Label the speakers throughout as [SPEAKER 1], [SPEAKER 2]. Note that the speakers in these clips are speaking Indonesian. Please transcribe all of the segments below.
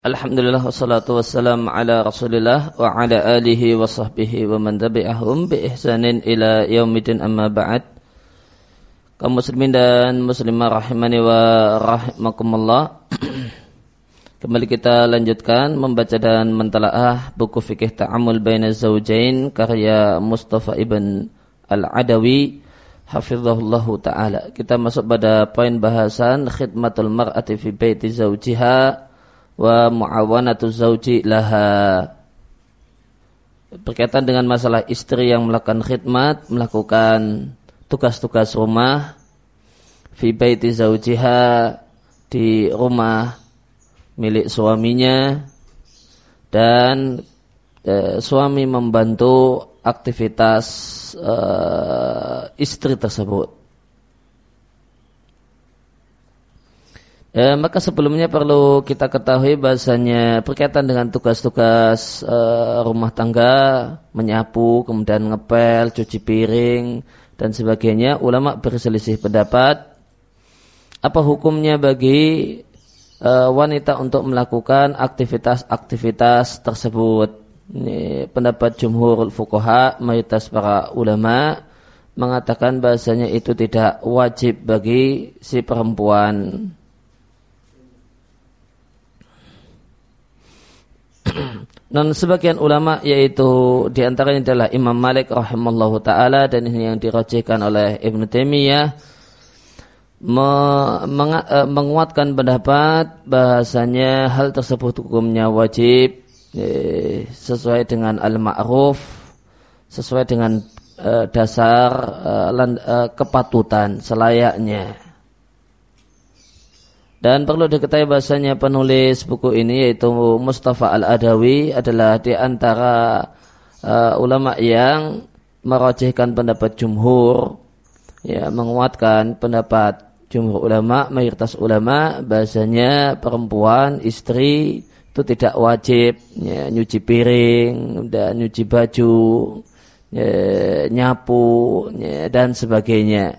[SPEAKER 1] Alhamdulillah wassalatu wassalamu ala Rasulillah wa ala alihi wa sahbihi wa man tabi'ahum bi ihsanin ila yaumidin amma ba'd. Kaum muslimin dan muslimah rahimani wa rahimakumullah. Kembali kita lanjutkan membaca dan mentalaah buku fikih Ta'amul Baina Zawjain karya Mustafa Ibn Al-Adawi hafizahullahu ta'ala. Kita masuk pada poin bahasan khidmatul mar'ati fi baiti zawjiha wa muawanatu zauji laha. Berkaitan dengan masalah istri yang melakukan khidmat, melakukan tugas-tugas rumah fi baiti zaujiha, di rumah milik suaminya, dan suami membantu aktivitas istri tersebut. Maka sebelumnya perlu kita ketahui bahasanya berkaitan dengan tugas-tugas rumah tangga, menyapu, kemudian ngepel, cuci piring dan sebagainya, ulama berselisih pendapat apa hukumnya bagi wanita untuk melakukan aktivitas-aktivitas tersebut. Ini pendapat jumhur fuqaha, mayoritas para ulama mengatakan bahasanya itu tidak wajib bagi si perempuan. Dan sebagian ulama, yaitu diantaranya adalah Imam Malik rahimallahu ta'ala, dan ini yang dirajihkan oleh Ibnu Taimiyah, menguatkan pendapat bahasanya hal tersebut hukumnya wajib sesuai dengan al-ma'ruf, sesuai dengan dasar kepatutan selayaknya. Dan perlu diketahui bahasanya penulis buku ini yaitu Mustafa Al-Adawi adalah di antara ulama yang merajihkan pendapat jumhur, ya, menguatkan pendapat jumhur ulama, mayoritas ulama, bahasanya perempuan, istri itu tidak wajib ya, nyuci piring dan nyuci baju, ya, nyapu, ya, dan sebagainya.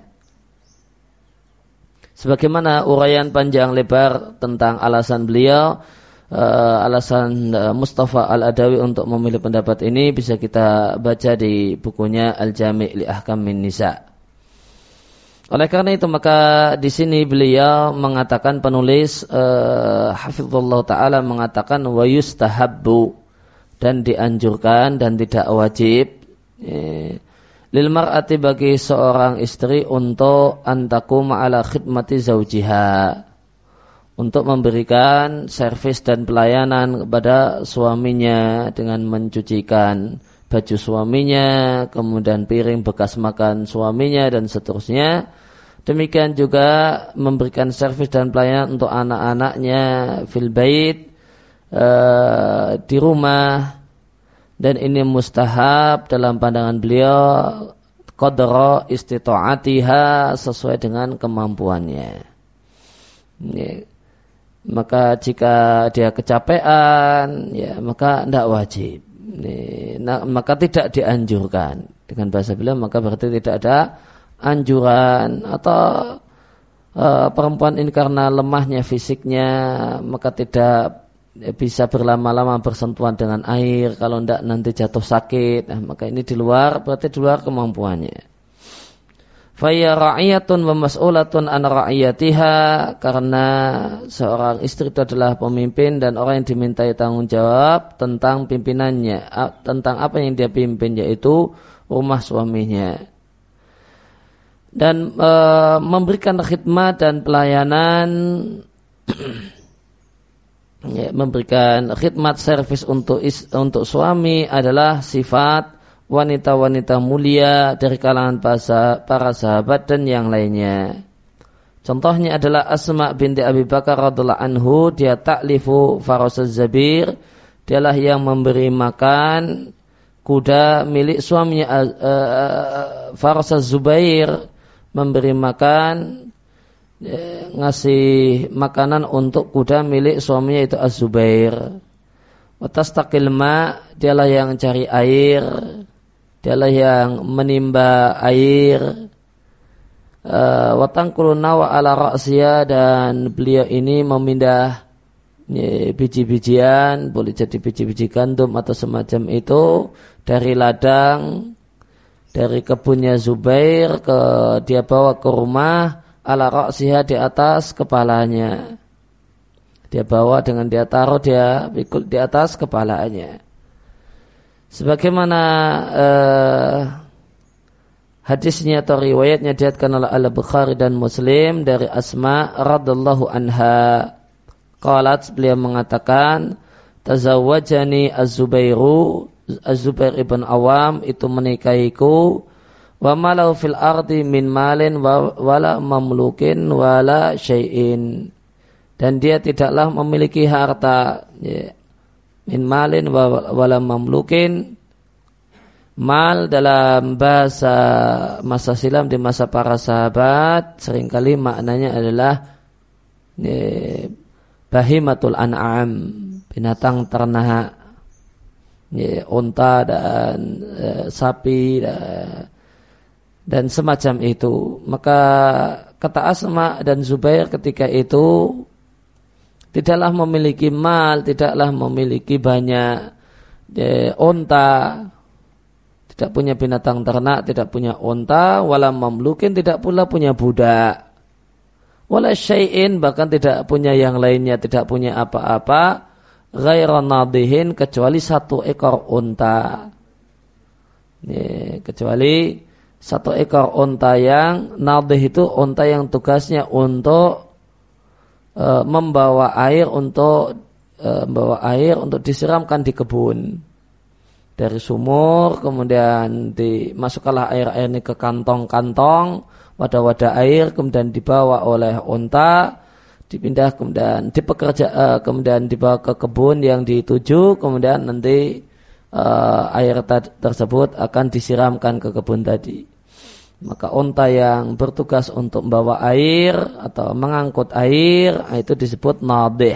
[SPEAKER 1] Sebagaimana uraian panjang lebar tentang alasan beliau, alasan Mustafa Al-Adawi untuk memilih pendapat ini bisa kita baca di bukunya Al-Jami' li Ahkamin Nisa. Oleh karena itu maka di sini beliau mengatakan, penulis hafizullah ta'ala mengatakan wa yustahabbu, dan dianjurkan dan tidak wajib lil mar'ati, bagi seorang istri, untuk antakum ala khidmati zaujiha, untuk memberikan servis dan pelayanan kepada suaminya dengan mencucikan baju suaminya, kemudian piring bekas makan suaminya dan seterusnya. Demikian juga memberikan servis dan pelayanan untuk anak-anaknya fil bait, di rumah. Dan ini mustahab dalam pandangan beliau qadra istita'atiha, sesuai dengan kemampuannya. Ya. Maka jika dia kecapean, ya, maka tidak wajib. Maka tidak dianjurkan. Dengan bahasa beliau maka berarti tidak ada anjuran, atau perempuan ini karena lemahnya fisiknya maka tidak bisa berlama-lama bersentuhan dengan air, kalau tidak nanti jatuh sakit. Maka ini berarti di luar kemampuannya. Faya ra'iyatun wa mas'ulatun an ra'iyatiha, karena seorang istri itu adalah pemimpin dan orang yang dimintai tanggung jawab tentang pimpinannya, tentang apa yang dia pimpin, yaitu rumah suaminya. Dan memberikan khidmat dan pelayanan ya, memberikan khidmat servis untuk suami adalah sifat wanita-wanita mulia dari kalangan para sahabat dan yang lainnya. Contohnya adalah Asma binti Abi Bakar radhiallahu anhu, dia ta'lifu farasaz zabir, dialah yang memberi makan kuda milik suaminya. Farasaz Zubair memberi makan, ngasih makanan untuk kuda milik suaminya, itu Az-Zubair. Watastaqil ma, dialah yang cari air, dialah yang menimba air. Watangkulu nawa ala ra'siyah, dan beliau ini biji-bijian, boleh jadi biji-biji gandum atau semacam itu dari ladang, dari kebunnya Zubair, dia bawa ke rumah, ala ra'siha, di atas kepalanya. Dia bawa dengan dia taruh, dia pikul di atas kepalanya. Sebagaimana hadisnya atau riwayatnya diriwayatkan oleh Al-Bukhari dan Muslim dari Asma radhiyallahu anha. Qalat, beliau mengatakan, tazawwajani Az-Zubair ibn Awam itu menikahiku, wa malau fil ardi min malin wala mamlukin wala syai'in, dan dia tidaklah memiliki harta, min malin wala mamlukin. Mal dalam bahasa masa silam, di masa para sahabat, seringkali maknanya adalah bahimatul an'am, binatang ternak, unta dan sapi dan semacam itu. Maka kata Asma dan Zubair ketika itu, tidaklah memiliki mal, tidaklah memiliki banyak unta, tidak punya binatang ternak, tidak punya unta, wala mamlukin, tidak pula punya budak, wala syai'in, bahkan tidak punya yang lainnya, tidak punya apa-apa, ghaira nadihin, kecuali satu ekor unta. Kecuali satu ekor unta yang nadih itu unta yang tugasnya untuk membawa air untuk disiramkan di kebun dari sumur, kemudian dimasukkanlah air ini ke kantong-kantong, wadah-wadah air, kemudian dibawa oleh unta, dipindah, kemudian dibawa ke kebun yang dituju, kemudian nanti air tersebut akan disiramkan ke kebun tadi. Maka unta yang bertugas untuk membawa air atau mengangkut air itu disebut nadih.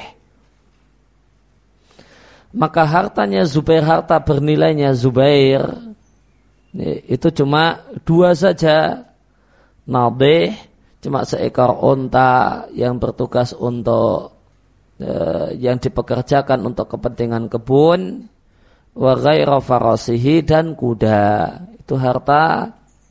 [SPEAKER 1] Maka hartanya Zubair, harta bernilainya Zubair itu cuma 2 saja. Nadih cuma seekor unta yang bertugas untuk yang dipekerjakan untuk kepentingan kebun, wa ghaira farasihi, dan kuda. Itu harta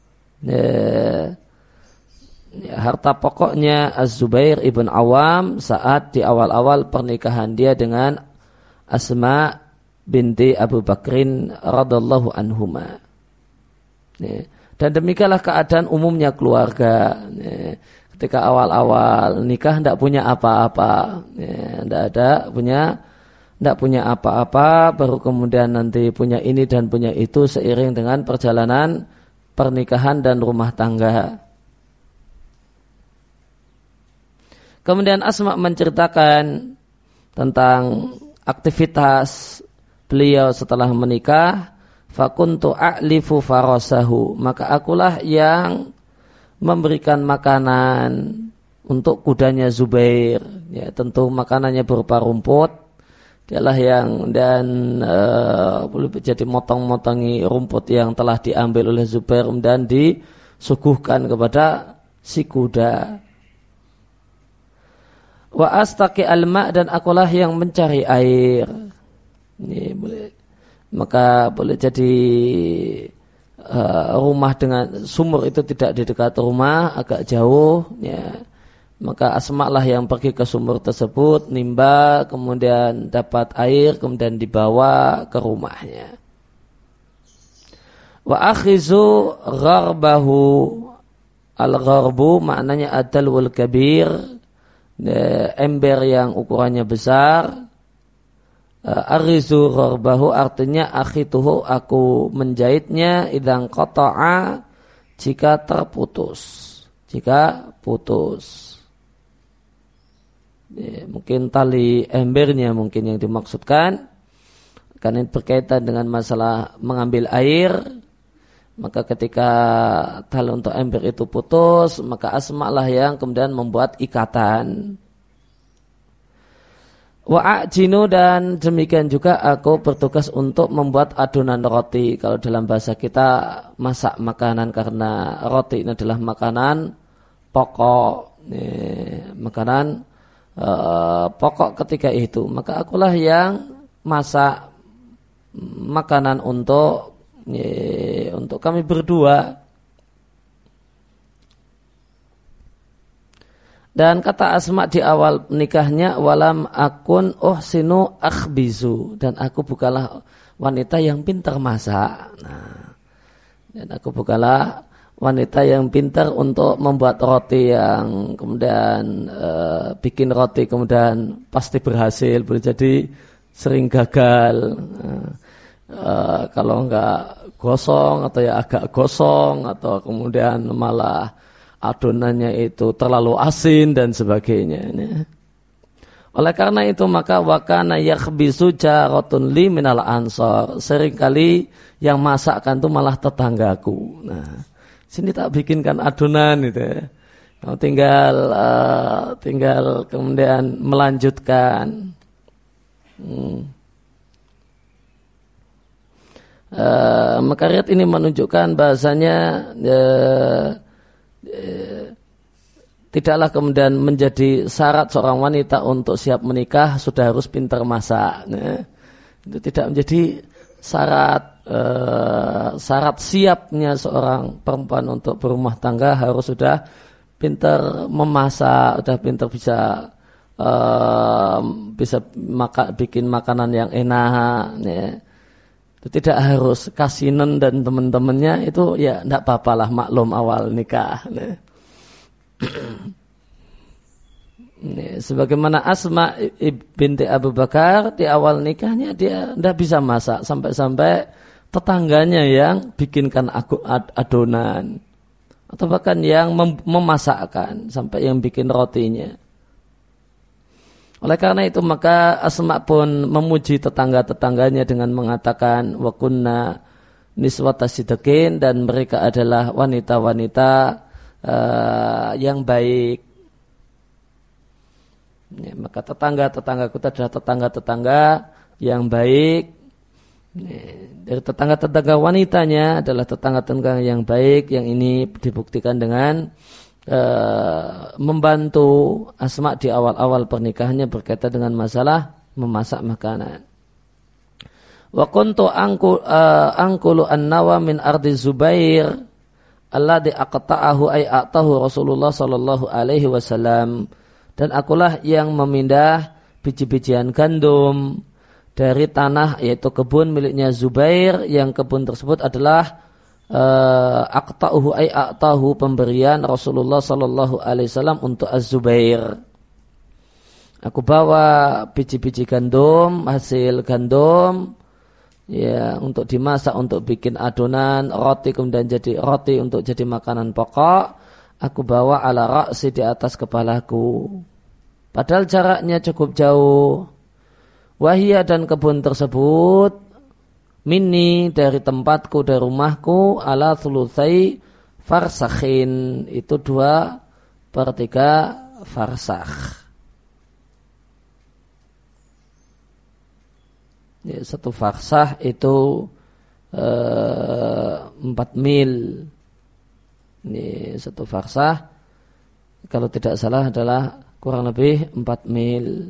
[SPEAKER 1] pokoknya Az-Zubair ibn Awam saat di awal-awal pernikahan dia dengan Asma binti Abu Bakrin radhiyallahu anhuma. Dan demikianlah keadaan umumnya keluarga. Ketika awal-awal nikah tidak punya apa-apa, tidak punya apa-apa, baru kemudian nanti punya ini dan punya itu seiring dengan perjalanan pernikahan dan rumah tangga. Kemudian Asma menceritakan tentang aktivitas beliau setelah menikah. Fakuntu a'lifu farasahu, maka akulah yang memberikan makanan untuk kudanya Zubair. Ya, tentu makanannya berupa rumput. Dialah yang boleh jadi motong-motongi rumput yang telah diambil oleh Zubair dan disuguhkan kepada si kuda. Wa astaqi al-ma', dan akulah yang mencari air. Ini boleh. Maka boleh jadi rumah dengan sumur itu tidak di dekat rumah, agak jauh, ya. Maka Asma lah yang pergi ke sumur tersebut, nimba, kemudian dapat air, kemudian dibawa ke rumahnya. Wa akhizu gharbahu, al-gharbu maknanya adalwul kabir, ember yang ukurannya besar. Arizu gharbahu artinya akhituhu, aku menjahitnya, idang qata'a, jika putus. Ya, mungkin tali embernya mungkin yang dimaksudkan, karena ini berkaitan dengan masalah mengambil air. Maka ketika tali untuk ember itu putus, maka Asma lah yang kemudian membuat ikatan. Wa'ajinu, dan demikian juga aku bertugas untuk membuat adonan roti. Kalau dalam bahasa kita masak makanan, karena roti ini adalah makanan pokok, makanan pokok ketika itu, maka akulah yang masak makanan untuk kami berdua. Dan kata Asma di awal nikahnya, walam akun uhsinu akhbizu, dan aku bukanlah wanita yang pintar masak. Nah, dan aku bukanlah wanita yang pintar untuk membuat roti yang kemudian bikin roti kemudian pasti berhasil, boleh jadi sering gagal. Kalau enggak gosong atau ya agak gosong atau kemudian malah adonannya itu terlalu asin dan sebagainya. Oleh karena itu maka wakana yakhbisu jaratun li minal ansor. Seringkali yang masakkan itu malah tetanggaku. Nah, sini tak bikinkan adonan itu ya. Tinggal kemudian melanjutkan. Maka riwayat ini menunjukkan bahasanya tidaklah kemudian menjadi syarat seorang wanita untuk siap menikah sudah harus pintar masak. Itu tidak menjadi syarat siapnya seorang perempuan untuk berumah tangga, harus sudah pintar memasak, sudah pintar bisa bikin makanan yang enak. Itu tidak harus kasinan dan teman-temannya, itu ya tidak apa-apalah, maklum awal nikah. Sebagaimana Asma binti Abu Bakar di awal nikahnya dia tidak bisa masak, sampai-sampai tetangganya yang bikinkan adonan atau bahkan yang memasakkan, sampai yang bikin rotinya. Oleh karena itu maka Asma pun memuji tetangga-tetangganya dengan mengatakan wa kunna niswata sidqin, dan mereka adalah wanita-wanita yang baik. Ya, maka tetangga-tetanggaku adalah tetangga-tetangga yang baik. Dari tetangga-tetangga wanitanya adalah tetangga-tetangga yang baik, yang ini dibuktikan dengan membantu Asma di awal-awal pernikahannya berkaitan dengan masalah memasak makanan. Wa kuntu angkulu an-nawa min ardi Zubair alladhi aqta'ahu ay a'tahu Rasulullah sallallahu alaihi wasallam, dan akulah yang memindah biji-bijian gandum dari tanah, yaitu kebun miliknya Zubair, yang kebun tersebut adalah aqta'uhu ay a'tahu, pemberian Rasulullah sallallahu alaihi wasallam untuk Az-Zubair. Aku bawa biji-biji gandum, hasil gandum ya, untuk dimasak, untuk bikin adonan roti, kemudian jadi roti untuk jadi makanan pokok. Aku bawa ala ra'si, di atas kepalaku, padahal jaraknya cukup jauh. Wahia, dan kebun tersebut minni, dari tempatku, dari rumahku, ala thulutsai farsakhin, itu 2/3 farsakh. Ya, 1 farsakh itu 4 mil. Ini 1 farsakh, kalau tidak salah adalah kurang lebih 4 mil.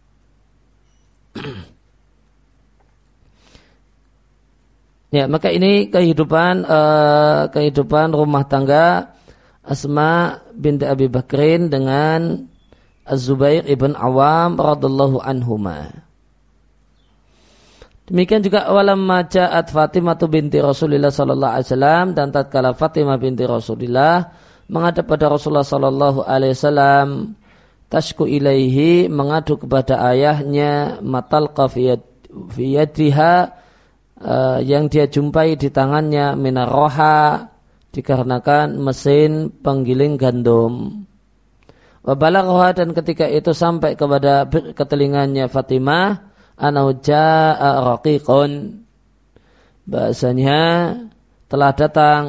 [SPEAKER 1] Ya, maka ini kehidupan rumah tangga Asma binti Abi Bakrin dengan Az-Zubair ibn Awam radhiyallahu anhuma. Demikian juga walamma ja'at Fatimah binti Rasulillah sallallahu alaihi wasallam, dan tatkala Fatimah binti Rasulillah menghadap pada Rasulullah sallallahu alaihi wasallam, tashku ilaihi, mengadu kepada ayahnya, matalqa fi yadiha, yang dia jumpai di tangannya, minar roha, dikarenakan mesin penggiling gandum. Wa balagha, dan ketika itu sampai kepada ketelinganya Fatimah, anau jaa raqiqun, bahasanya telah datang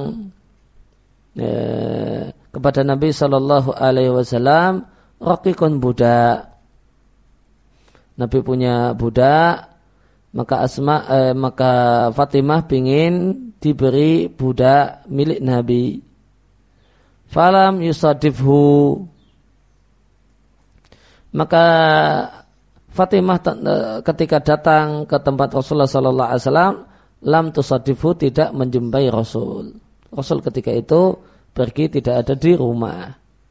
[SPEAKER 1] kepada Nabi sallallahu alaihi wasallam raqiqun, budak. Nabi punya budak, maka Fatimah pingin diberi budak milik Nabi. Falam yusadifhu, Maka Fatimah ketika datang ke tempat Rasulullah sallallahu alaihi wasallam, lam tusadifu, tidak menjumpai Rasul. Rasul ketika itu pergi, tidak ada di rumah.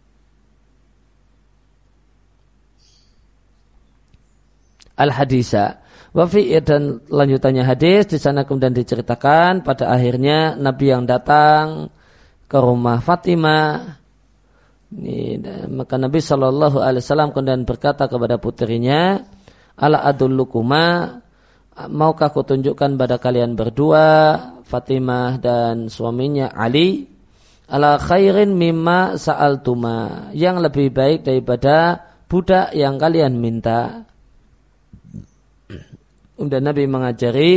[SPEAKER 1] Al-hadisa wa fi, dan lanjutannya hadis di sana kemudian diceritakan pada akhirnya Nabi yang datang ke rumah Fatimah. Maka Nabi sallallahu alaihi wasallam kemudian berkata kepada putrinya, ala adullukuma, maukah aku tunjukkan pada kalian berdua, Fatimah dan suaminya Ali, ala khairin mimma sa'altuma, yang lebih baik daripada budak yang kalian minta. Kemudian Nabi mengajari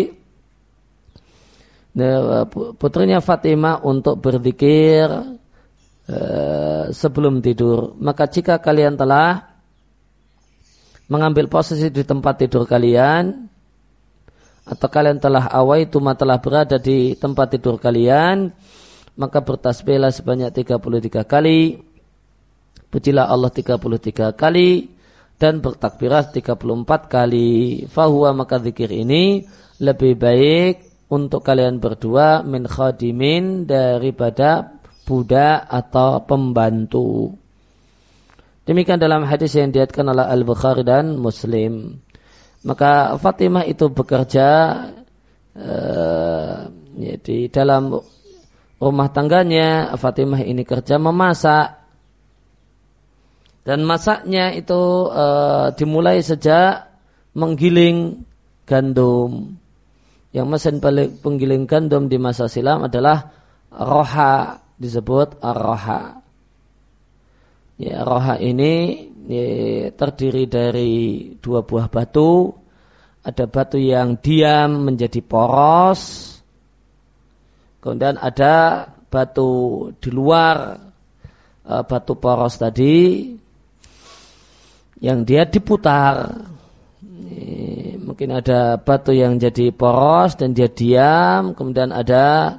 [SPEAKER 1] putrinya Fatimah untuk berzikir sebelum tidur. Maka jika kalian telah mengambil posisi di tempat tidur kalian, atau kalian telah awaituma, telah berada di tempat tidur kalian, maka bertasbihlah sebanyak 33 kali, pujilah Allah 33 kali, dan bertakbirah 34 kali. Fahuwa, maka zikir ini lebih baik untuk kalian berdua min khadimin, daripada budak atau pembantu. Demikian dalam hadis yang diriwayatkan oleh Al-Bukhari dan Muslim. Maka Fatimah itu bekerja di dalam rumah tangganya. Fatimah ini kerja memasak, dan masaknya itu dimulai sejak menggiling gandum. Yang mesin penggiling gandum di masa silam adalah roha, disebut ar-roha. Ya, roha ini terdiri dari 2 buah batu. Ada batu yang diam menjadi poros, kemudian ada batu di luar batu poros tadi yang dia diputar. Mungkin ada batu yang jadi poros dan dia diam, kemudian ada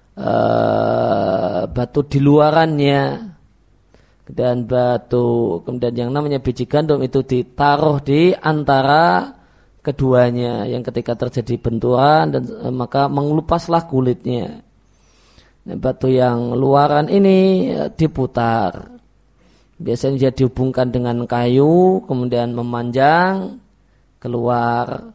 [SPEAKER 1] batu di luarannya, dan kemudian yang namanya biji gandum itu ditaruh di antara keduanya, yang ketika terjadi benturan dan maka mengelupaslah kulitnya. Nah, batu yang luaran ini diputar. Biasanya dia dihubungkan dengan kayu, kemudian memanjang keluar.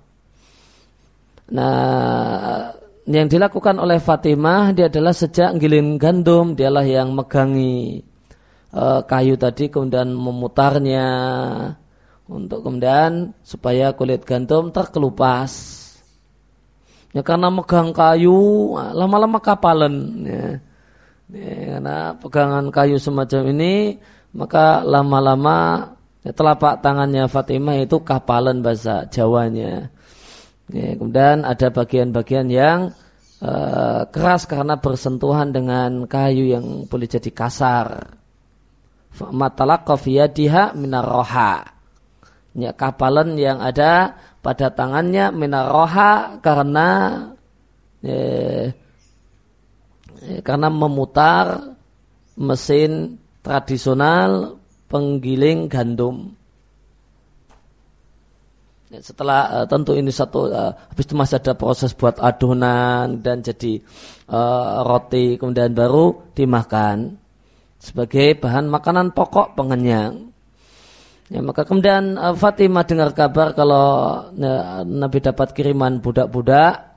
[SPEAKER 1] Nah, yang dilakukan oleh Fatimah, dia adalah sejak giling gandum, dialah yang megangi kayu tadi, kemudian memutarnya untuk kemudian supaya kulit gandum terkelupas. Ya, karena megang kayu lama-lama kapalan. Ya, karena pegangan kayu semacam ini, maka lama-lama telapak tangannya Fatimah itu kapalan bahasa Jawanya. Ya, kemudian ada bagian-bagian yang keras karena bersentuhan dengan kayu yang boleh jadi kasar. Matalaqa fi yadiha minar roha. Ya, kapalan yang ada pada tangannya minar roha karena memutar mesin tradisional penggiling gandum. Setelah tentu ini satu, habis itu masih ada proses buat adonan dan jadi roti, kemudian baru dimakan sebagai bahan makanan pokok pengenyang. Ya, maka kemudian Fatimah dengar kabar kalau Nabi dapat kiriman budak-budak.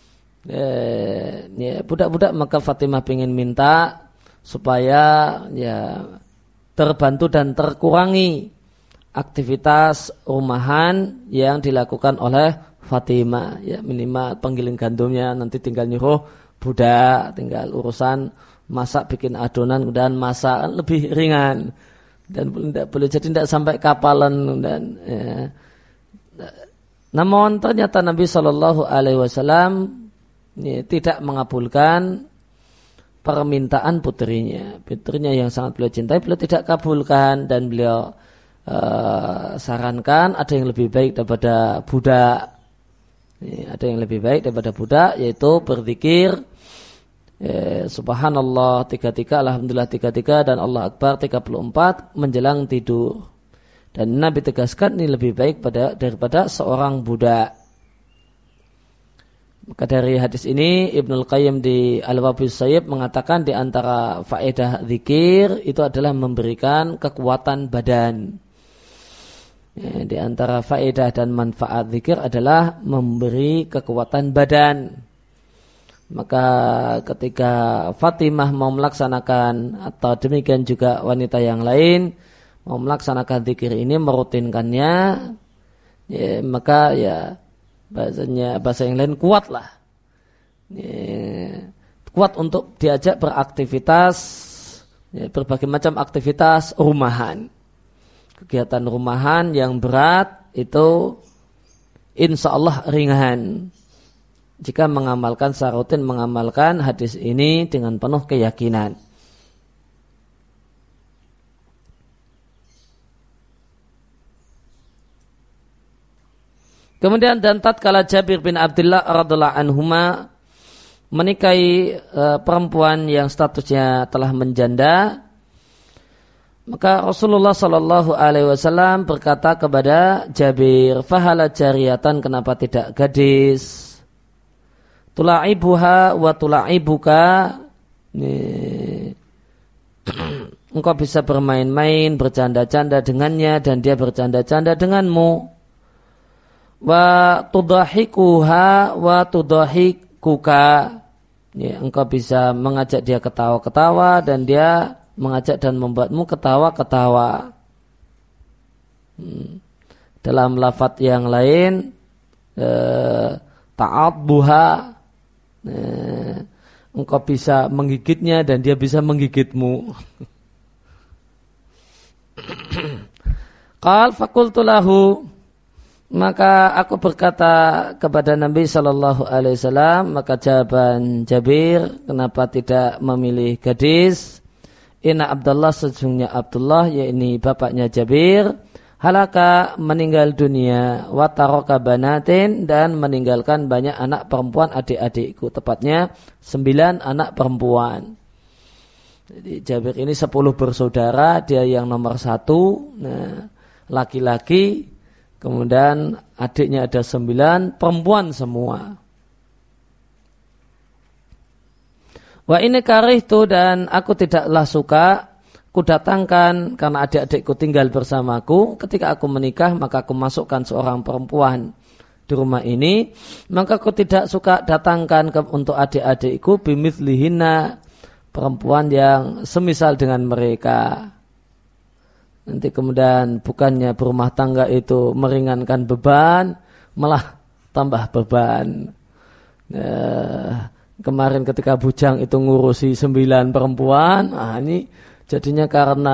[SPEAKER 1] Budak-budak, maka Fatimah ingin minta supaya ya terbantu dan terkurangi aktivitas rumahan yang dilakukan oleh Fatimah. Ya, minimal penggiling gandumnya nanti tinggal nyuruh budak, tinggal urusan masak, bikin adonan dan masak, lebih ringan dan boleh jadi tidak sampai kapalan. Dan ya. Namun ternyata Nabi Shallallahu Alaihi Wasallam tidak mengabulkan permintaan putrinya yang sangat beliau cintai. Beliau tidak kabulkan dan beliau sarankan ada yang lebih baik daripada budak. Ada yang lebih baik daripada budak, yaitu berzikir Subhanallah 33, Alhamdulillah 33, dan Allah Akbar 34 menjelang tidur. Dan Nabi tegaskan ini lebih baik daripada seorang budak. Maka dari hadis ini Ibnul Qayyim di Al-Wabil Sayyib mengatakan di antara faedah zikir itu adalah memberikan kekuatan badan. Ya, di antara faedah dan manfaat zikir adalah memberi kekuatan badan. Maka ketika Fatimah mau melaksanakan atau demikian juga wanita yang lain mau melaksanakan zikir ini, merutinkannya, ya, maka ya bahasa yang lain kuatlah, ya, kuat untuk diajak beraktivitas, ya, berbagai macam aktivitas rumahan, kegiatan rumahan yang berat itu insya Allah ringan jika mengamalkan secara rutin, mengamalkan hadis ini dengan penuh keyakinan. Kemudian dan tatkala Jabir bin Abdullah radhiallahu anhuma menikahi perempuan yang statusnya telah menjanda, maka Rasulullah sallallahu alaihi wasallam berkata kepada Jabir, "Fahala jariyatan, kenapa tidak gadis? Tula'ibuha wa tula'ibuka." Engkau bisa bermain-main, bercanda-canda dengannya dan dia bercanda-canda denganmu. Wa tudahikuha wa tudahikuka. Ya, engkau bisa mengajak dia ketawa-ketawa dan dia mengajak dan membuatmu ketawa-ketawa. Dalam lafadz yang lain, ta'adbuha, engkau bisa menggigitnya dan dia bisa menggigitmu. Qal faqultu lahu, maka aku berkata kepada Nabi sallallahu alaihi wasallam, maka jawaban Jabir, kenapa tidak memilih gadis? Inna Abdullah, sesungguhnya Abdullah, yakni bapaknya Jabir, halaka, meninggal dunia, wa taraka banatin, dan meninggalkan banyak anak perempuan adik-adikku, tepatnya 9 anak perempuan. Jadi Jabir ini 10 bersaudara, dia yang nomor 1, nah, laki-laki, kemudian adiknya ada 9, perempuan semua. Wa ini karihtu, dan aku tidaklah suka, kudatangkan karena adik-adikku tinggal bersamaku. Ketika aku menikah, maka aku masukkan seorang perempuan di rumah ini, maka aku tidak suka datangkan untuk adik-adikku bimithlihinna, perempuan yang semisal dengan mereka. Nanti kemudian bukannya berumah tangga itu meringankan beban, malah tambah beban. Kemarin ketika bujang itu ngurusi 9 perempuan, ini jadinya karena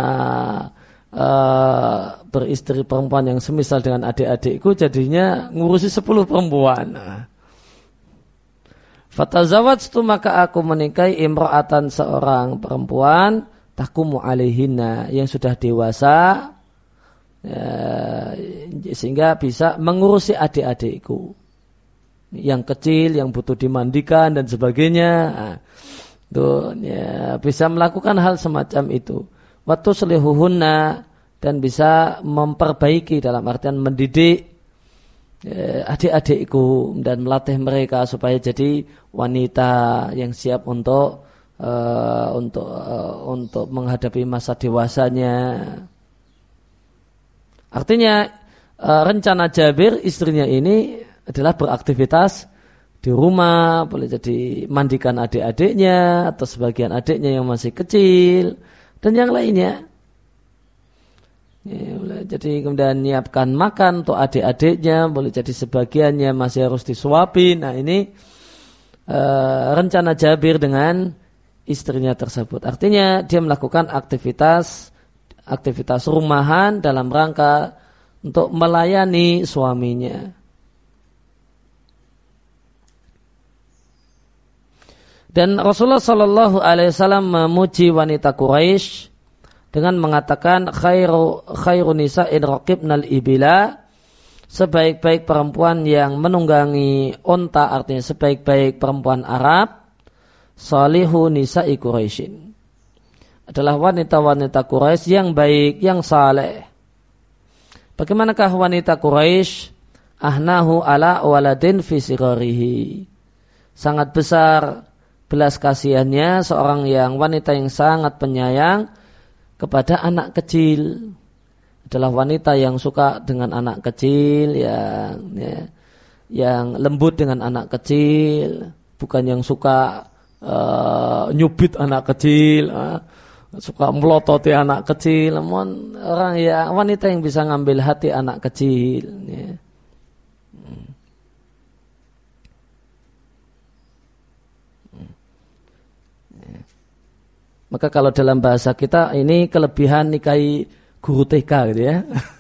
[SPEAKER 1] beristri perempuan yang semisal dengan adik-adikku, jadinya ngurusi 10 perempuan. Fatazawajtu, maka aku menikahi imra'atan, seorang perempuan, takumu alaihinna, yang sudah dewasa, sehingga bisa mengurusi adik-adikku yang kecil, yang butuh dimandikan dan sebagainya. Tuh, ya, bisa melakukan hal semacam itu. Waktu selihuhunna, dan bisa memperbaiki, dalam artian mendidik adik-adikku dan melatih mereka supaya jadi wanita yang siap untuk menghadapi masa dewasanya. Artinya rencana Jabir, istrinya ini adalah beraktivitas di rumah, boleh jadi mandikan adik-adiknya atau sebagian adiknya yang masih kecil dan yang lainnya. Ya, boleh jadi kemudian menyiapkan makan untuk adik-adiknya, boleh jadi sebagiannya masih harus disuapin. Nah, ini rencana Jabir dengan istrinya tersebut. Artinya dia melakukan aktivitas rumahan dalam rangka untuk melayani suaminya. Dan Rasulullah Shallallahu Alaihi Wasallam memuji wanita Quraisy dengan mengatakan khairu nisa'in raqibnal ibila, sebaik-baik perempuan yang menunggangi onta, artinya sebaik-baik perempuan Arab, salihu nisa'i Quraisyin, adalah wanita-wanita Quraisy yang baik, yang saleh. Bagaimanakah wanita Quraisy? Ahnahu ala waladin fi sigharihi. Sangat besar belas kasihannya seorang wanita yang sangat penyayang kepada anak kecil. Adalah wanita yang suka dengan anak kecil, yang lembut dengan anak kecil, bukan yang suka nyubit anak kecil, suka melototi anak kecil. Namun wanita yang bisa ngambil hati anak kecil. Maka kalau dalam bahasa kita ini kelebihan nikahi guru TK gitu ya.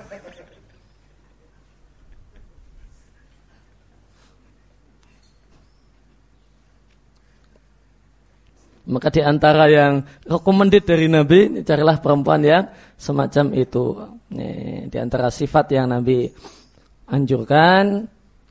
[SPEAKER 1] Maka di antara yang recommended dari Nabi, carilah perempuan yang semacam itu. Di antara sifat yang Nabi anjurkan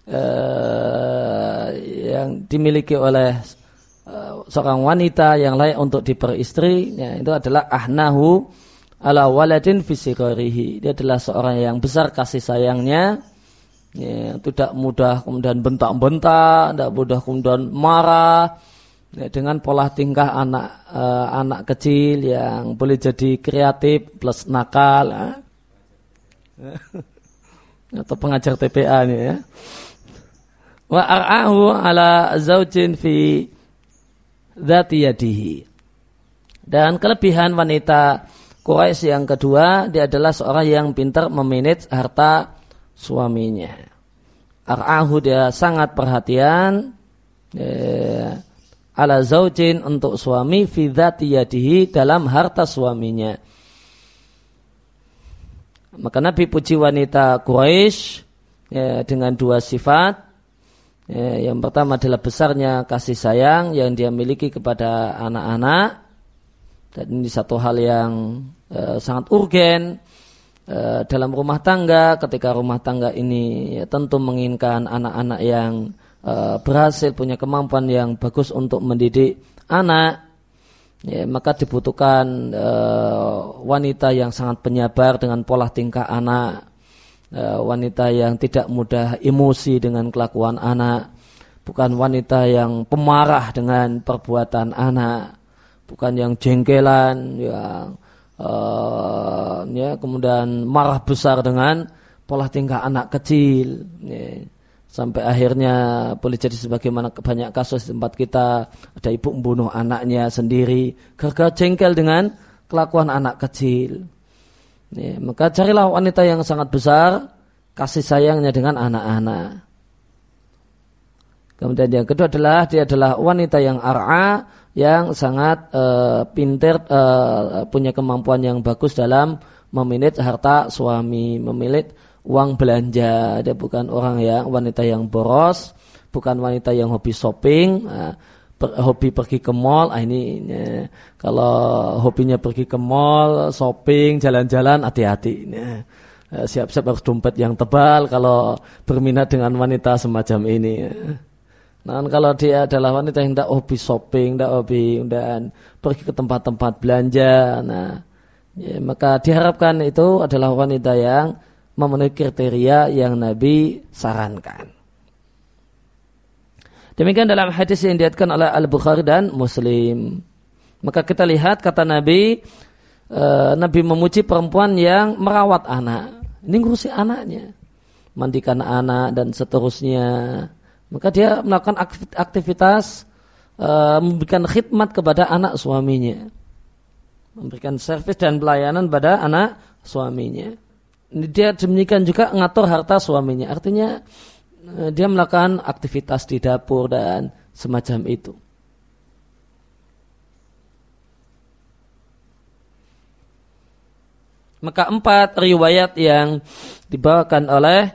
[SPEAKER 1] yang dimiliki oleh seorang wanita yang layak untuk diperistri, itu adalah ahnahu ala waladin fi sigharihi. Dia adalah seorang yang besar kasih sayangnya, tidak mudah kemudian bentak-bentak, tidak mudah kemudian marah, dengan pola tingkah anak kecil yang boleh jadi kreatif plus nakal, atau pengajar TPA nih ya. Wa ar'ahu ala zaujin fi dzati yadihi. Dan kelebihan wanita Quraisy yang kedua, dia adalah seorang yang pintar memanage harta suaminya. Ar'ahu, dia sangat perhatian ala zaujin untuk suami fi dzati yadihi, dalam harta suaminya. Maka Nabi puji wanita Quraisy dengan dua sifat. Yang pertama adalah besarnya kasih sayang yang dia miliki kepada anak-anak, dan ini satu hal yang sangat urgen dalam rumah tangga. Ketika rumah tangga ini tentu menginginkan anak-anak yang berhasil, punya kemampuan yang bagus untuk mendidik anak, maka dibutuhkan wanita yang sangat penyabar dengan pola tingkah anak, wanita yang tidak mudah emosi dengan kelakuan anak, bukan wanita yang pemarah dengan perbuatan anak, bukan yang jengkelan, yang kemudian marah besar dengan pola tingkah anak kecil, sampai akhirnya boleh jadi sebagaimana banyak kasus di tempat kita, ada ibu membunuh anaknya sendiri gara-gara jengkel dengan kelakuan anak kecil. Maka carilah wanita yang sangat besar kasih sayangnya dengan anak-anak. Kemudian yang kedua adalah dia adalah wanita yang ar'a, yang sangat pintar, punya kemampuan yang bagus dalam memanage harta suami, memanage uang belanja. Dia bukan wanita yang boros, bukan wanita yang hobi shopping, hobi pergi ke mall. Kalau hobinya pergi ke mall, shopping, jalan-jalan, hati-hati. Siap-siap harus dompet yang tebal kalau berminat dengan wanita semacam ini. Nah, kalau dia adalah wanita yang tidak hobi shopping, tidak hobi dan pergi ke tempat-tempat belanja, maka diharapkan itu adalah wanita yang memenuhi kriteria yang Nabi sarankan. Demikian dalam hadis yang diriwayatkan oleh Al-Bukhari dan Muslim. Maka kita lihat kata Nabi, Nabi memuji perempuan yang merawat anak. Ini ngurusi anaknya, mandikan anak dan seterusnya. Maka dia melakukan aktivitas memberikan khidmat kepada anak suaminya, memberikan servis dan pelayanan pada anak suaminya. Dia demikian juga ngatur harta suaminya. Artinya dia melakukan aktivitas di dapur dan semacam itu. Maka 4 riwayat yang dibawakan oleh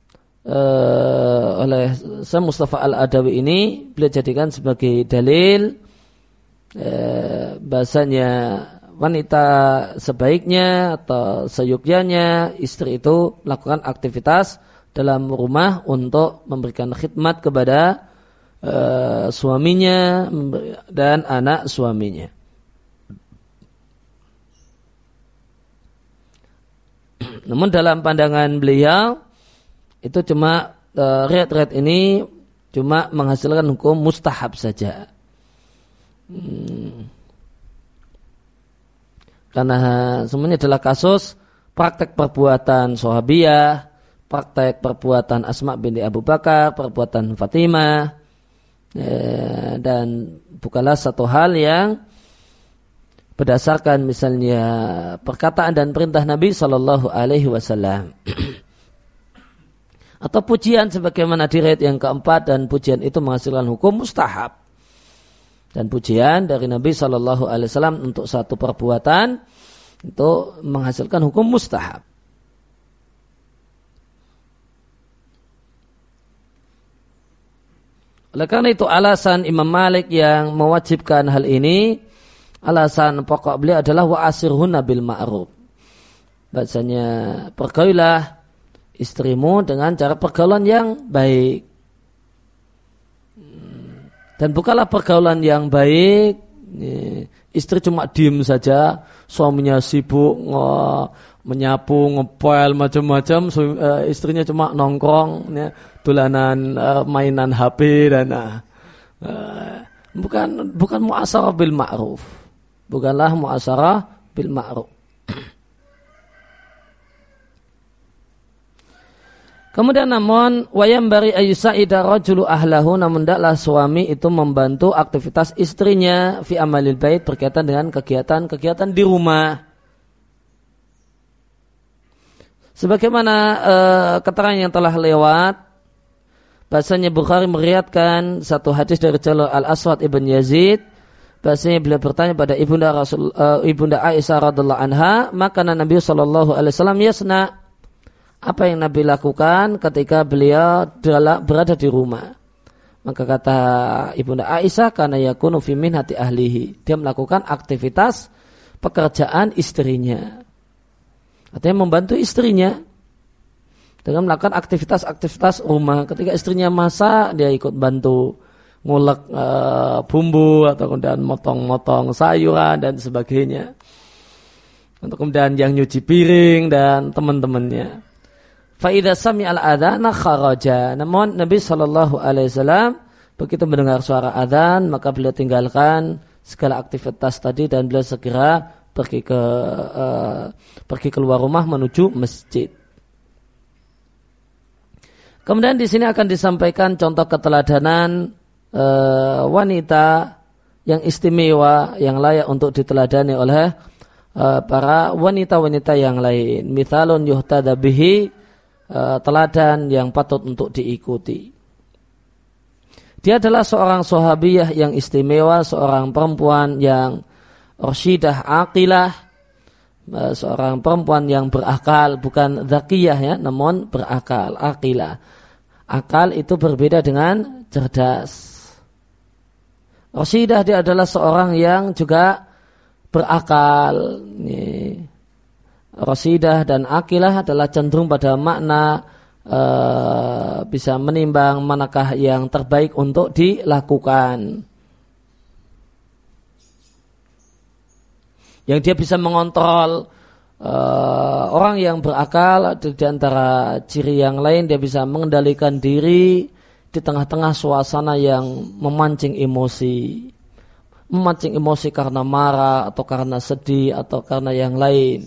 [SPEAKER 1] Syekh Mustafa Al-Adawi ini beliau jadikan sebagai dalil bahasanya wanita sebaiknya atau seyukyanya istri itu melakukan aktivitas dalam rumah untuk memberikan khidmat kepada suaminya dan anak suaminya. Namun dalam pandangan beliau itu cuma riwayat-riwayat ini cuma menghasilkan hukum mustahab saja. Karena semuanya adalah kasus praktek perbuatan sahabiyah, praktek perbuatan Asma binti Abu Bakar, perbuatan Fatimah, dan bukanlah satu hal yang berdasarkan misalnya perkataan dan perintah Nabi Shallallahu Alaihi Wasallam atau pujian sebagaimana di riwayat yang keempat, dan pujian itu menghasilkan hukum mustahab. Dan pujian dari Nabi Shallallahu Alaihi Wasallam untuk satu perbuatan itu menghasilkan hukum mustahab. Oleh karena itu alasan Imam Malik yang mewajibkan hal ini, alasan pokok beliau adalah wa asirhunna bil ma'ruf. Bahasanya pergaulilah istrimu dengan cara pergaulan yang baik. Dan bukanlah pergaulan yang baik, istri cuma diem saja, suaminya sibuk menyapu, ngepel, macam-macam, istrinya cuma nongkrong, dolanan mainan HP dan bukan mu'asyarah bil ma'ruf. Bukanlah mu'asyarah bil ma'ruf. Kemudian namun wayambari ayyusa'ida rajulu ahlahu, namun hendaklah suami itu membantu aktivitas istrinya fi amalil bait, berkaitan dengan kegiatan-kegiatan di rumah. Sebagaimana keterangan yang telah lewat, bahasanya Bukhari meriwayatkan satu hadis dari jalur Al-Aswad ibn Yazid, bahasanya beliau bertanya pada ibunda Aisyah radhiallahu anha, maka Nabi sallallahu alaihi wasallam yasna, apa yang Nabi lakukan ketika beliau berada di rumah. Maka kata ibunda Aisyah, karena yakunu fi minhati ahlihi, dia melakukan aktivitas pekerjaan istrinya. Artinya membantu istrinya dengan melakukan aktivitas-aktivitas rumah. Ketika istrinya masak, dia ikut bantu ngulek bumbu atau kemudian motong-motong sayuran dan sebagainya. Untuk kemudian yang nyuci piring dan teman-temannya. Fa'idha sami'al adhana kharaja. Namun Nabi SAW begitu mendengar suara adhan, maka beliau tinggalkan segala aktivitas tadi dan beliau segera pergi keluar rumah menuju masjid. Kemudian di sini akan disampaikan contoh keteladanan wanita yang istimewa, yang layak untuk diteladani oleh para wanita-wanita yang lain. Mithalun yuhtada bihi, teladan yang patut untuk diikuti. Dia adalah seorang sahabiyah yang istimewa, seorang perempuan yang rasyidah aqilah, seorang perempuan yang berakal, bukan zakiyah ya, namun berakal, aqilah. Akal itu berbeda dengan cerdas. Rasyidah, dia adalah seorang yang juga berakal. Rasyidah dan aqilah adalah cenderung pada makna bisa menimbang manakah yang terbaik untuk dilakukan. Yang dia bisa mengontrol orang yang berakal, di antara ciri yang lain dia bisa mengendalikan diri di tengah-tengah suasana yang memancing emosi. Memancing emosi karena marah atau karena sedih atau karena yang lain.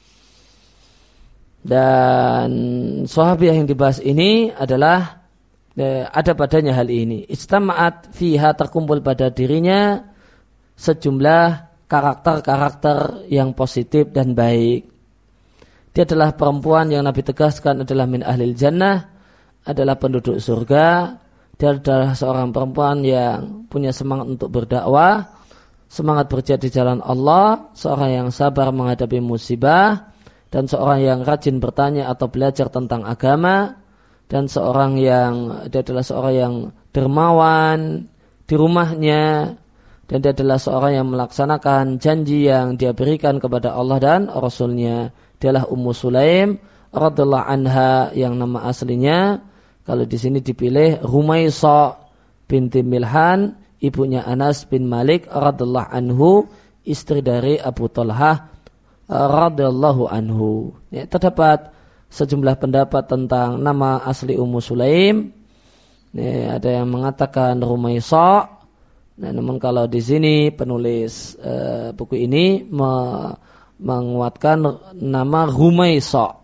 [SPEAKER 1] Dan sahabiah yang dibahas ini adalah ada padanya hal ini. Istama'at fiha, terkumpul pada dirinya sejumlah karakter-karakter yang positif dan baik. Dia adalah perempuan yang Nabi tegaskan adalah min ahlil jannah, adalah penduduk surga. Dia adalah seorang perempuan yang punya semangat untuk berdakwah, semangat berjihad di jalan Allah, seorang yang sabar menghadapi musibah, dan seorang yang rajin bertanya atau belajar tentang agama, dan dia adalah seorang yang dermawan di rumahnya, dan dia adalah seorang yang melaksanakan janji yang dia berikan kepada Allah dan Rasulnya. Dialah Ummu Sulaim radhiallahu anha, yang nama aslinya kalau di sini dipilih Rumaisa binti Milhan, ibunya Anas bin Malik radhiallahu anhu, istri dari Abu Talhah radhiyallahu anhu. Ya, terdapat sejumlah pendapat tentang nama asli Ummu Sulaim. Ya, ada yang mengatakan Rumaisa. Nah, namun kalau di sini penulis buku ini menguatkan nama Rumaisa.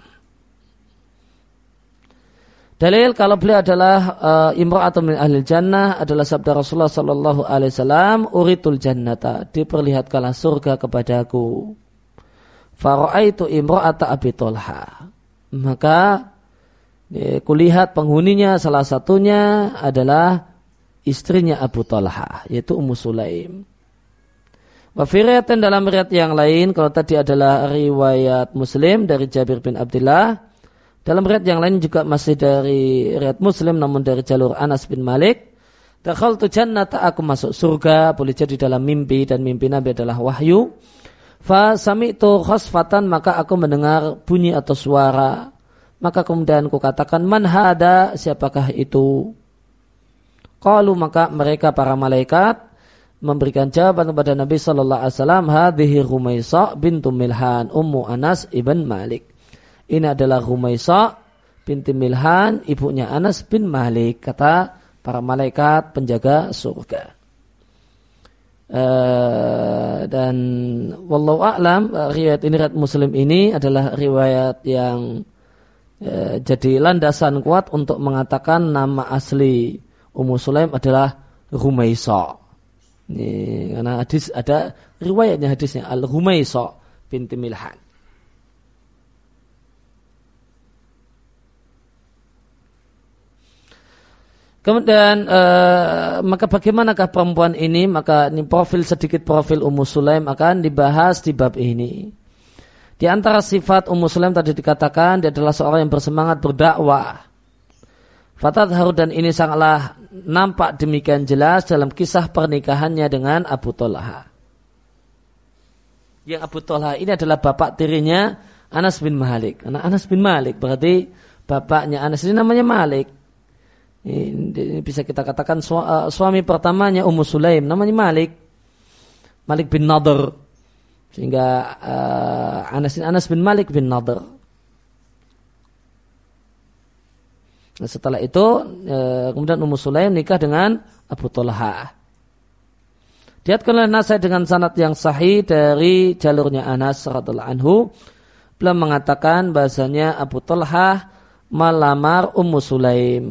[SPEAKER 1] Dalil kalau beliau adalah imra'atun min ahli jannah adalah sabda Rasulullah sallallahu alaihi wasallam, uritul jannata, diperlihatkanlah surga kepadaku. Fara'aitu imra'ata Abi Thalha. Maka kulihat penghuninya salah satunya adalah istrinya Abu Thalha, yaitu Ummu Sulaim. Wa fi riwayatin, dalam riwayat yang lain, kalau tadi adalah riwayat Muslim dari Jabir bin Abdullah, dalam riwayat yang lain juga masih dari riwayat Muslim namun dari jalur Anas bin Malik, dakhaltu jannata, aku masuk surga, boleh jadi dalam mimpi dan mimpi Nabi adalah wahyu. Fa sami'tu khasfatan, maka aku mendengar bunyi atau suara. Maka kemudian ku katakan, man hada, siapakah itu? Qalu, maka mereka para malaikat memberikan jawaban kepada Nabi sallallahu alaihi wasallam, hadhihi Rumaisa bintu Milhan ummu Anas ibn Malik. Ini adalah Rumaisa binti Milhan, ibunya Anas bin Malik, kata para malaikat penjaga surga. Dan wallahu a'lam, riwayat ini, riwayat Muslim ini adalah riwayat yang jadi landasan kuat untuk mengatakan nama asli Ummu Sulaim adalah Rumaisa. Ini karena hadis ada riwayatnya, hadisnya Al-Rumaisa binti Milhan. Kemudian maka bagaimanakah perempuan ini? Maka ini sedikit profil Ummu Sulaim akan dibahas di bab ini. Di antara sifat Ummu Sulaim tadi dikatakan dia adalah seorang yang bersemangat berdakwah. Fatadharu, dan ini sangatlah nampak demikian jelas dalam kisah pernikahannya dengan Abu Thalha. Yang Abu Thalha ini adalah bapak tirinya Anas bin Malik. Karena Anas bin Malik berarti bapaknya Anas ini namanya Malik. Ini bisa kita katakan suami pertamanya Ummu Sulaim namanya Malik bin Nadhr, sehingga Anas bin Malik bin Nadhr. Nah, setelah itu kemudian Ummu Sulaim nikah dengan Abu Thalha. Diatkan oleh Nasai dengan sanad yang sahih dari jalurnya Anas radhiyallahu anhu, beliau mengatakan bahasanya Abu Thalha melamar Ummu Sulaim.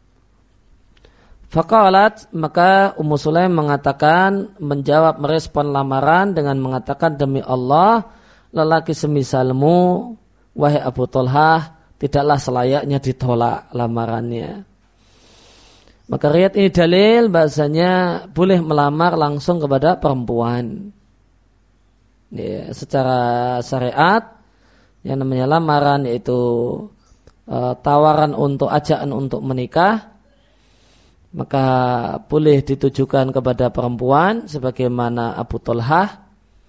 [SPEAKER 1] Faqalat, maka Ummu Sulaim mengatakan, menjawab merespon lamaran dengan mengatakan, demi Allah, lelaki semisalmu, wahai Abu Thalha, tidaklah selayaknya ditolak lamarannya. Maka riwayat ini dalil bahasanya boleh melamar langsung kepada perempuan. Ya, secara syariat, yang namanya lamaran yaitu tawaran untuk ajakan untuk menikah, maka boleh ditujukan kepada perempuan sebagaimana Abu Thalha,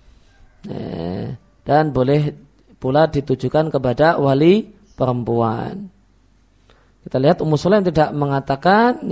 [SPEAKER 1] dan boleh pula ditujukan kepada wali perempuan. Kita lihat Ummu Sulaim tidak mengatakan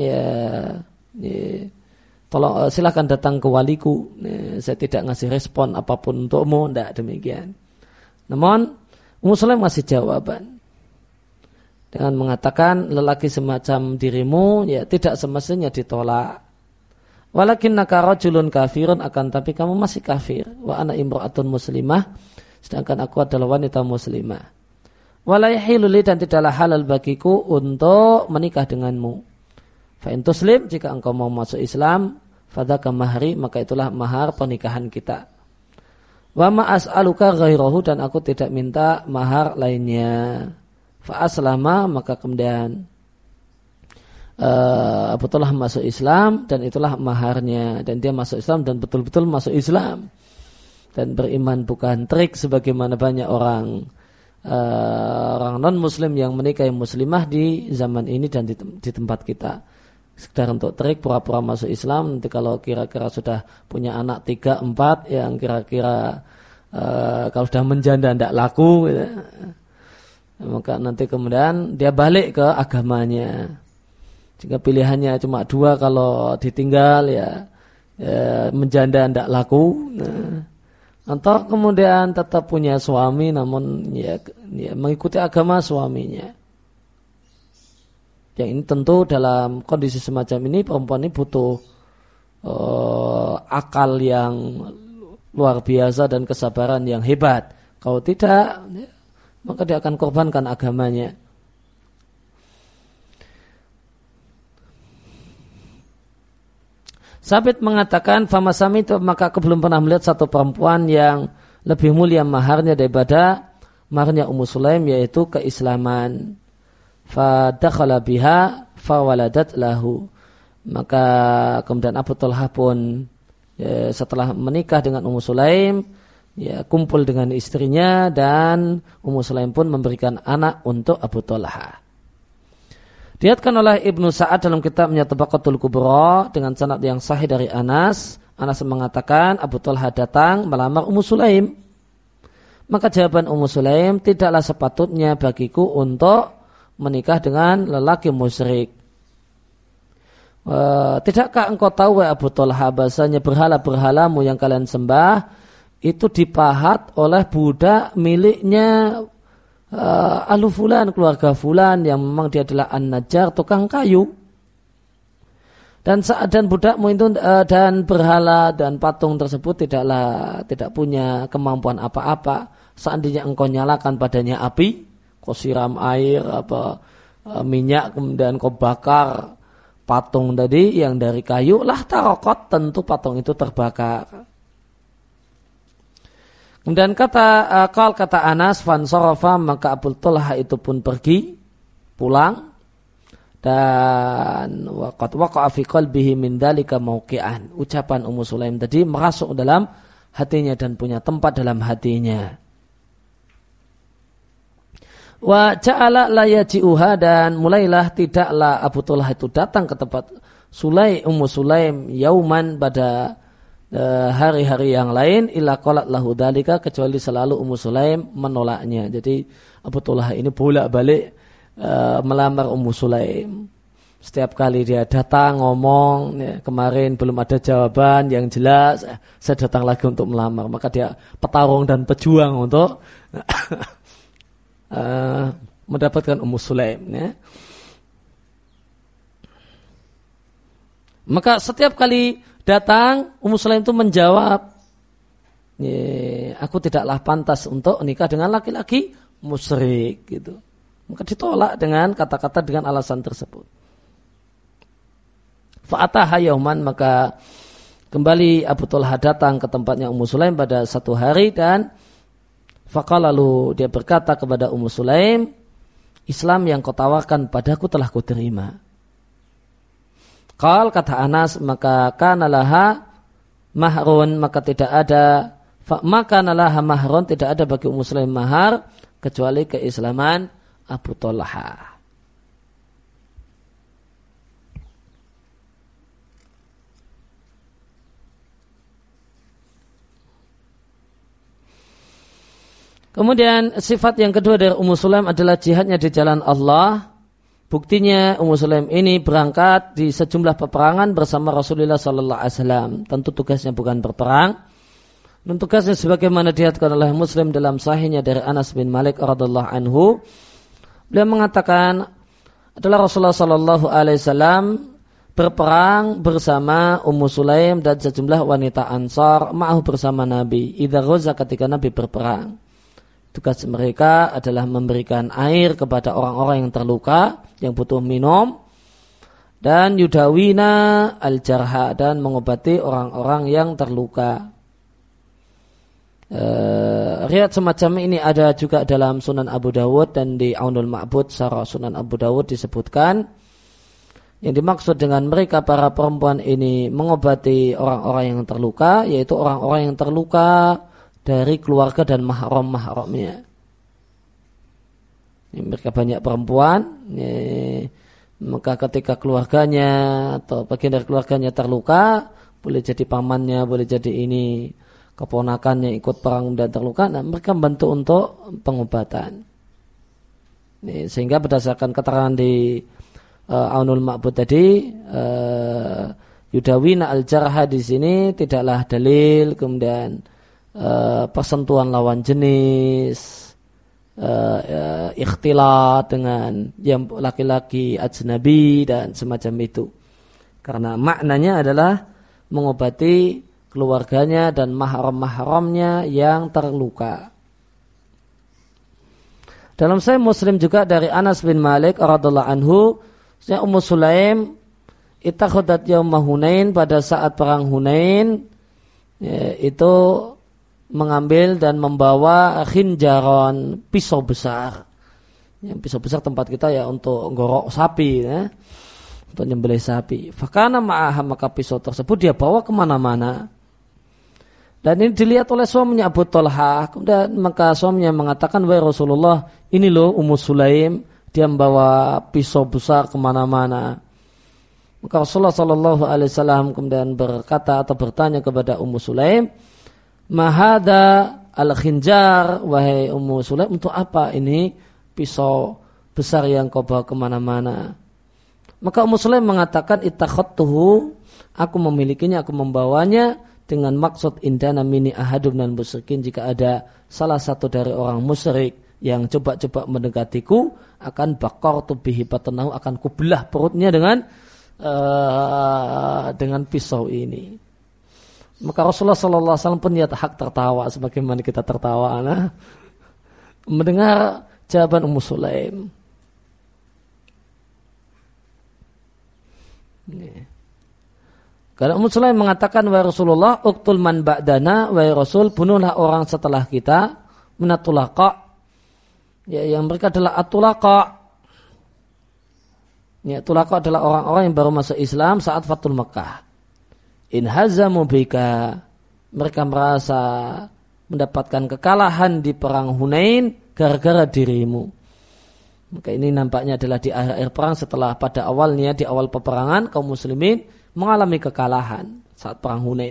[SPEAKER 1] tolong silakan datang ke waliku, saya tidak ngasih respon apapun untukmu, tidak demikian. Namun Ummu Sulaim ngasih jawaban dengan mengatakan, lelaki semacam dirimu tidak semestinya ditolak. Walakinnaka rajulun kafirun, akan tapi kamu masih kafir. Wa ana imra'atun muslimah, sedangkan aku adalah wanita muslimah. Wala yahilu li, dan tidaklah halal bagiku untuk menikah denganmu. Fa in tuslim, jika engkau mau masuk Islam, fadzaka mahri, maka itulah mahar pernikahan kita. Wa ma as'aluka ghairahu, dan aku tidak minta mahar lainnya. Fa'aslama, maka kemudian Abu Thalha masuk Islam, dan itulah maharnya, dan dia masuk Islam dan betul-betul masuk Islam dan beriman bukan trik sebagaimana banyak orang non muslim yang menikahi muslimah di zaman ini dan di tempat kita, sekedar untuk trik, pura-pura masuk Islam. Nanti kalau kira-kira sudah punya anak 3-4 yang kira-kira kalau sudah menjanda tidak laku gitu, maka nanti kemudian dia balik ke agamanya. Jika pilihannya cuma 2, kalau ditinggal menjanda tidak laku, atau kemudian tetap punya suami namun ya mengikuti agama suaminya. Yang ini tentu dalam kondisi semacam ini perempuan ini butuh akal yang luar biasa dan kesabaran yang hebat. Kalau tidak, maka dia akan korbankan agamanya. Sabit mengatakan, famasami itu maka aku belum pernah melihat satu perempuan yang lebih mulia maharnya daripada maharnya Ummu Sulaim, yaitu keislaman. Fadakhala biha fawaladat lahu. Maka kemudian Abu Talha pun setelah menikah dengan Ummu Sulaim, kumpul dengan istrinya dan Ummu Sulaim pun memberikan anak untuk Abu Talha. Diriwayatkan oleh Ibnu Sa'ad dalam kitabnya Tabaqatul Kubra dengan sanad yang sahih dari Anas. Anas mengatakan Abu Talha datang melamar Ummu Sulaim. Maka jawaban Ummu Sulaim, tidaklah sepatutnya bagiku untuk menikah dengan lelaki musyrik. Tidakkah engkau tahu wahai Abu Talha bahasanya berhala-berhalamu yang kalian sembah itu dipahat oleh budak miliknya ahlu fulan, keluarga fulan yang memang dia adalah an-najjar, tukang kayu. Dan budakmu itu dan berhala dan patung tersebut tidak punya kemampuan apa-apa. Seandainya engkau nyalakan padanya api, kau siram air minyak, kemudian kau bakar patung tadi yang dari kayu, lah tarokot, tentu patung itu terbakar. Kemudian kata Anas, fansarafa, maka Abu Talha itu pun pergi pulang dan waqad waqa'a fi qalbihi min dzalika mauqi'an. Ucapan Ummu Sulaim tadi merasuk dalam hatinya dan punya tempat dalam hatinya. Wa ja'ala la yaji'uha, dan mulailah tidaklah Abu Talha itu datang ke tempat Ummu Sulaim yauman pada hari-hari yang lain illa qalat lahu dzalika, kecuali selalu Ummu Sulaim menolaknya. Jadi Abu Talha ini bolak-balik melamar Ummu Sulaim. Setiap kali dia datang ngomong, kemarin belum ada jawaban yang jelas, saya datang lagi untuk melamar. Maka dia petarung dan pejuang untuk mendapatkan Ummu Sulaim. Maka setiap kali datang, Ummu Sulaim itu menjawab, aku tidaklah pantas untuk nikah dengan laki-laki musyrik gitu. Maka ditolak dengan kata-kata dengan alasan tersebut. Fa'ataha yauman, maka kembali Abu Talha datang ke tempatnya Ummu Sulaim pada satu hari dan faqala, lalu dia berkata kepada Ummu Sulaim, Islam yang kau tawarkan padaku telah kuterima. Qal, kata Anas, maka kana laha mahrun, maka tidak ada mahrun, tidak ada bagi Ummu Sulaim mahar kecuali keislaman Abu Talha. Kemudian sifat yang kedua dari Ummu Sulaim adalah jihadnya di jalan Allah. Buktinya Ummu Sulaim ini berangkat di sejumlah peperangan bersama Rasulullah sallallahu alaihi wasallam. Tentu tugasnya bukan berperang. Dan tugasnya sebagaimana diriwayatkan oleh Muslim dalam sahihnya dari Anas bin Malik radhiyallahu anhu. Beliau mengatakan adalah Rasulullah sallallahu alaihi wasallam berperang bersama Ummu Sulaim dan sejumlah wanita Ansar ma'ahu bersama Nabi. Idza ghaza, ketika Nabi berperang. Tugas mereka adalah memberikan air kepada orang-orang yang terluka, yang butuh minum, dan yudawina al-jarha, dan mengobati orang-orang yang terluka. Riwayat semacam ini ada juga dalam Sunan Abu Dawud dan di Aunul Ma'bud Syarah Sunan Abu Dawud disebutkan yang dimaksud dengan mereka para perempuan ini mengobati orang-orang yang terluka, yaitu orang-orang yang terluka dari keluarga dan mahram-mahramnya. Mereka banyak perempuan, maka ketika keluarganya atau bagian dari keluarganya terluka, boleh jadi pamannya, boleh jadi ini keponakannya ikut perang dan terluka, nah mereka membantu untuk pengobatan. Sehingga berdasarkan keterangan di Aunul Ma'bud tadi, yudawina al-jarha di sini tidaklah dalil, kemudian persentuhan lawan jenis, ikhtilat dengan yang laki-laki ajnabi dan semacam itu. Karena maknanya adalah mengobati keluarganya dan mahram-mahramnya yang terluka. Dalam Sahih Muslim juga dari Anas bin Malik radhiyallahu anhu, Ummu Sulaim itakhadat yauma Hunain, pada saat perang Hunain itu mengambil dan membawa khinjaron, pisau besar. Yang pisau besar tempat kita ya untuk gorok sapi ya. Untuk nyembelih sapi. Fakana ma'aha, maka pisau tersebut dia bawa kemana-mana. Dan ini dilihat oleh suaminya Abu Talha. Kemudian maka suaminya mengatakan, wahai Rasulullah, ini loh Ummu Sulaim, dia membawa pisau besar kemana-mana. Maka Rasulullah Sallallahu Alaihi Wasallam kemudian berkata atau bertanya kepada Ummu Sulaim, mahada al-khinjar, wahai Ummu Sulaim, untuk apa ini pisau besar yang kau bawa kemana-mana? Maka Ummu Sulaim mengatakan, ittakhadtuhu, aku memilikinya, aku membawanya dengan maksud indana mini ahadum dan musyrikin, jika ada salah satu dari orang musyrik yang coba-coba mendekatiku, akan bakartu bihi batnahu, akan kubelah perutnya dengan pisau ini. Maka Rasulullah sallallahu alaihi wasallam pun hak tertawa sebagaimana kita tertawa mendengar jawaban Ummu Sulaim. Karena Ummu Sulaim mengatakan, wahai Rasulullah, uqtul man ba'dana, wahai Rasul, bunuhlah orang setelah kita, minatulaqa, ya, yang mereka adalah atulaqa. Ya, tulaqa adalah orang-orang yang baru masuk Islam saat Fathul Makkah. In hazamu bika, mereka merasa mendapatkan kekalahan di perang Hunain gara-gara dirimu. Maka ini nampaknya adalah di akhir perang, setelah pada awalnya di awal peperangan kaum muslimin mengalami kekalahan saat perang Hunain.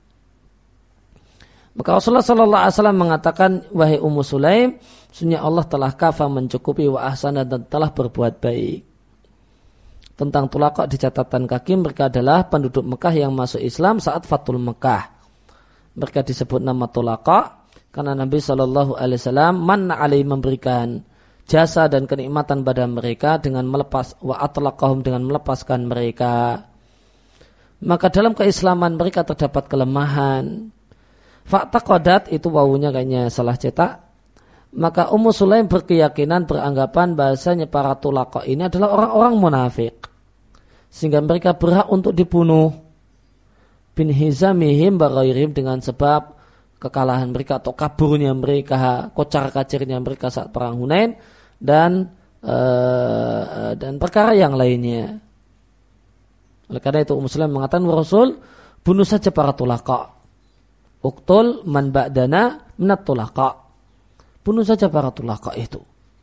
[SPEAKER 1] Maka Rasulullah sallallahu alaihi wasallam mengatakan, wahai Ummu Sulaim, sesungguhnya Allah telah kafa, mencukupi, wa ahsana, dan telah berbuat baik. Tentang tulaqa di catatan kaki, mereka adalah penduduk Mekah yang masuk Islam saat Fathul Mekah. Mereka disebut nama tulaqa karena Nabi sallallahu alaihi wasallam manna alaihi, memberikan jasa dan kenikmatan pada mereka dengan melepas, wa atlaqahum, dengan melepaskan mereka. Maka dalam keislaman mereka terdapat kelemahan. Fa'taqadat, itu wawunya kayaknya salah cetak. Maka Ummu Sulaim berkeyakinan, beranggapan bahasanya para tulaqa ini adalah orang-orang munafik, sehingga mereka berhak untuk dibunuh bin hizamihim baghairihim, dengan sebab kekalahan mereka atau kaburnya mereka, kocar-kacirnya mereka saat perang Hunain, dan perkara yang lainnya. Oleh karena itu Ummu Sulaim mengatakan, Rasul, bunuh saja para tulaqa. Uqtul man ba'dana minat tulaqa. Bunuh saja para tulaqa itu.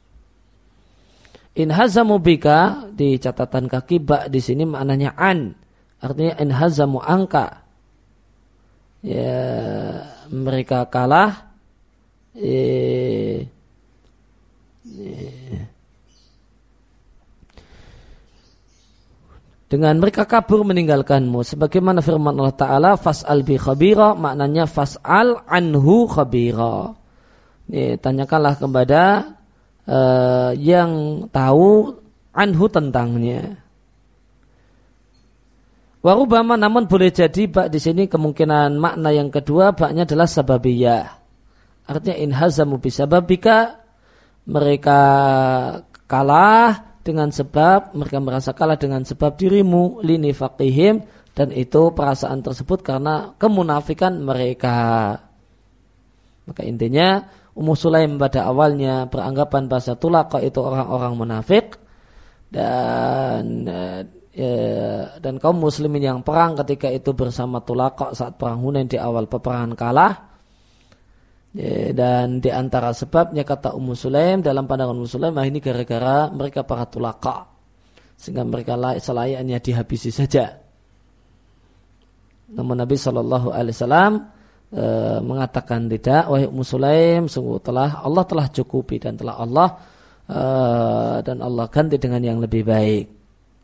[SPEAKER 1] In hazamu bika, di catatan kaki ba di sini maknanya an, artinya in hazamu angka. Ya, mereka kalah. Dengan mereka kabur meninggalkanmu, sebagaimana firman Allah Ta'ala, fas'al bi khabira, maknanya fas'al anhu khabira. Tanyakanlah kepada yang tahu anhu, tentangnya. Warubama, namun boleh jadi bak di sini kemungkinan makna yang kedua, baknya adalah sababiyah. Artinya in hazamu bisababika, mereka kalah dengan sebab, mereka merasa kalah dengan sebab dirimu, lini faqihim, dan itu perasaan tersebut karena kemunafikan mereka. Maka intinya Ummu Sulaim pada awalnya beranggapan bahasa tulaqa itu orang-orang munafik, dan kaum muslimin yang perang ketika itu bersama tulaqa saat perang Hunain di awal peperangan kalah. Dan di antara sebabnya, kata Ummu Sulaim, dalam pandangan Ummu Sulaim, ini gara-gara mereka para tulaqa, sehingga mereka selayaknya dihabisi saja. Namun Nabi Shallallahu Alaihi Wasallam mengatakan tidak, wahai Ummu Sulaim, sungguh Allah telah cukupi, dan Allah ganti dengan yang lebih baik.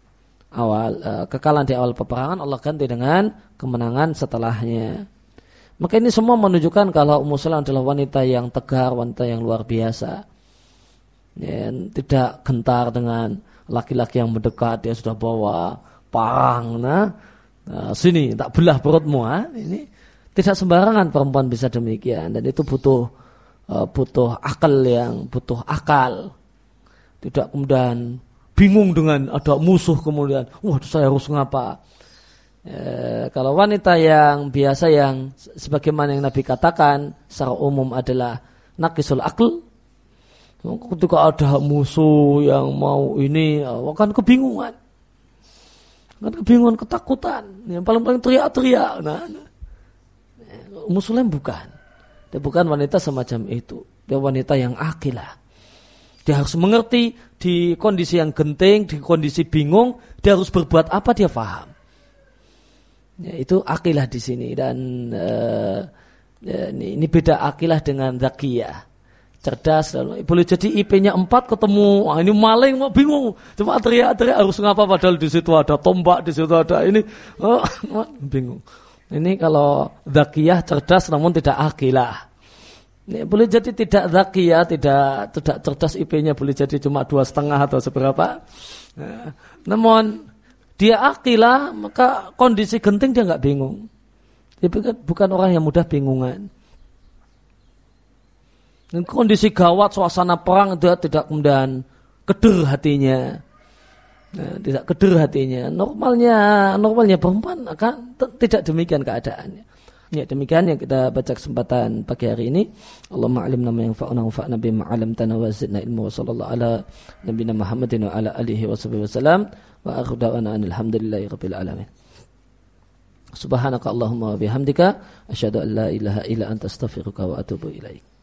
[SPEAKER 1] Kekalahan di awal peperangan Allah ganti dengan kemenangan setelahnya. Maka ini semua menunjukkan kalau Ummu Salamah adalah wanita yang tegar, wanita yang luar biasa. Ya, tidak gentar dengan laki-laki yang mendekat, dia sudah bawa parang, sini tak belah perutmu. Ini tidak sembarangan perempuan bisa demikian, dan itu butuh akal. Tidak kemudian bingung dengan ada musuh kemudian, saya harus ngapa? Kalau wanita yang biasa yang sebagaimana yang Nabi katakan secara umum adalah naqisul aql, ketika ada musuh yang mau ini akan kebingungan, ketakutan, yang paling teriak-teriak. Ummu Sulaim bukan, dia bukan wanita semacam itu, dia wanita yang aqilah. Dia harus mengerti di kondisi yang genting, di kondisi bingung, dia harus berbuat apa, dia paham. Ya, itu akilah di sini, dan ini beda akilah dengan zakiyah, cerdas. Boleh jadi IP-nya 4 ketemu, ini maling, mau bingung, cuma teriak-teriak harus ngapa padahal di situ ada tombak, di situ ada ini, bingung. Ini kalau zakiyah cerdas namun tidak akilah. Ini boleh jadi tidak zakiyah, tidak cerdas, IP-nya boleh jadi cuma 2,5 atau seberapa. Namun dia akilah, maka kondisi genting dia nggak bingung. Dia bukan orang yang mudah bingungan. Dan kondisi gawat, suasana perang, dia tidak kemudian keder hatinya. Tidak keder hatinya. Normalnya perempuan akan tidak demikian keadaannya. Ya, demikian yang kita baca kesempatan pagi hari ini. Allahumma alimna ma yanfa'una wanfa'na bima 'allamtana wa zidna ilma wa sallallahu ala nabiyina Muhammadin wa ala alihi wa sahbihi wasallam. Wa akhiru da'wana alhamdulillahi rabbil alamin. Subhanaka Allahumma wa bihamdika asyhadu an la ilaha illa anta astaghfiruka wa atubu ilaik.